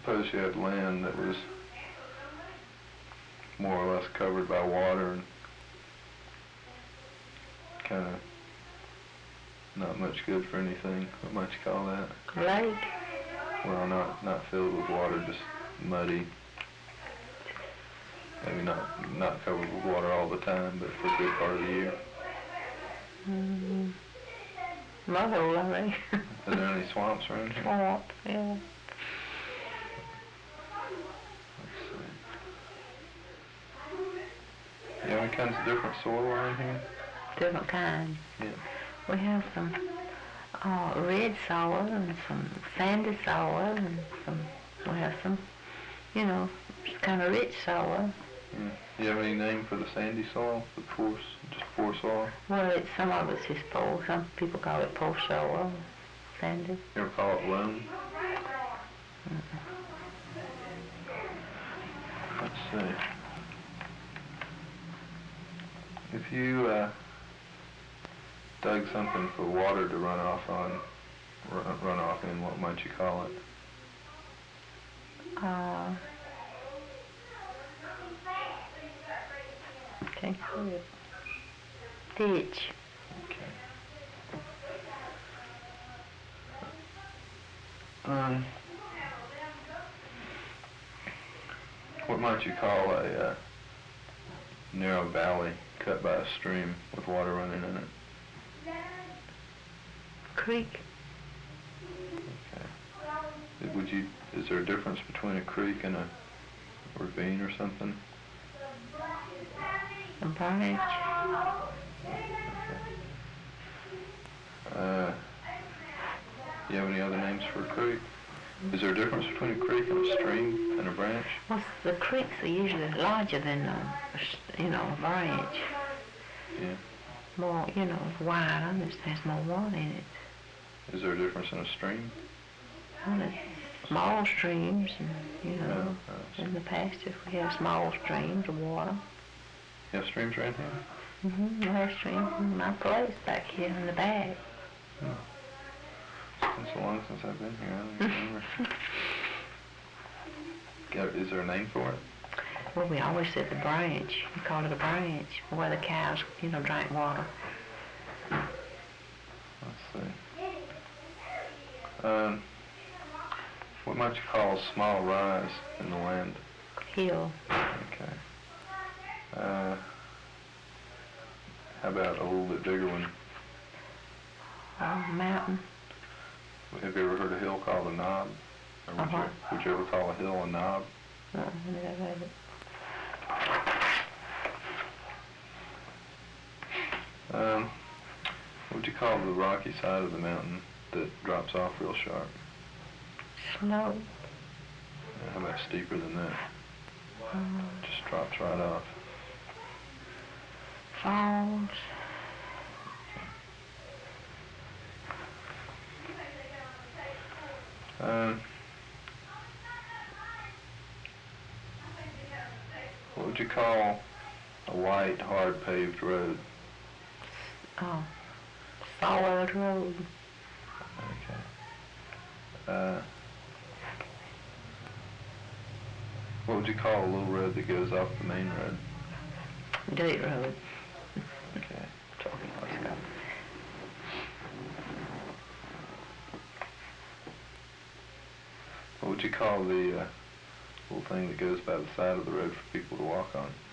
suppose you had land that was more or less covered by water and kind of not much good for anything. What might you call that? Lake. Well, not filled with water, just muddy. Maybe not covered with water all the time, but for a good part of the year. Mother already. Are there any swamps around here? Swamp, yeah. Let's see. You have any kinds of different soil around here? Different kinds. Yeah. We have some red soil and some sandy soil and we have some, kind of rich soil. Yeah. Do you have any name for the sandy soil? Just poor soil? Well, some of it's just poor. Some people call it poor soil. Sandy. You ever call it loam? Let's see. If you dug something for water to run off in, what might you call it? Can't call it. Ditch. Okay. What might you call a narrow valley cut by a stream with water running in it? Creek. Okay. Is there a difference between a creek and a ravine or something? A branch. You have any other names for a creek? Is there a difference between a creek and a stream and a branch? Well, the creeks are usually larger than a branch. Yeah. More, wider. It has more water in it. Is there a difference in a stream? Well, there's small streams, and in the past, if we have small streams of water. You have streams around here? We have streams in my place back here in the back. It's been so long since I've been here, I don't even remember. Is there a name for it? Well, we always said the branch. We called it a branch, where the cows, drank water. Let's see. What might you call a small rise in the land? Hill. Okay. How about a little bit bigger one? Mountain. Have you ever heard a hill called a knob? Or would you ever call a hill a knob? No, I never heard it. What would you call the rocky side of the mountain that drops off real sharp? Slope. How about steeper than that? Just drops right off. Falls. What would you call a white, hard paved road? Solid road. Okay. What would you call a little road that goes off the main road? Dirt road. Okay. Let's go. What would you call the little thing that goes by the side of the road for people to walk on?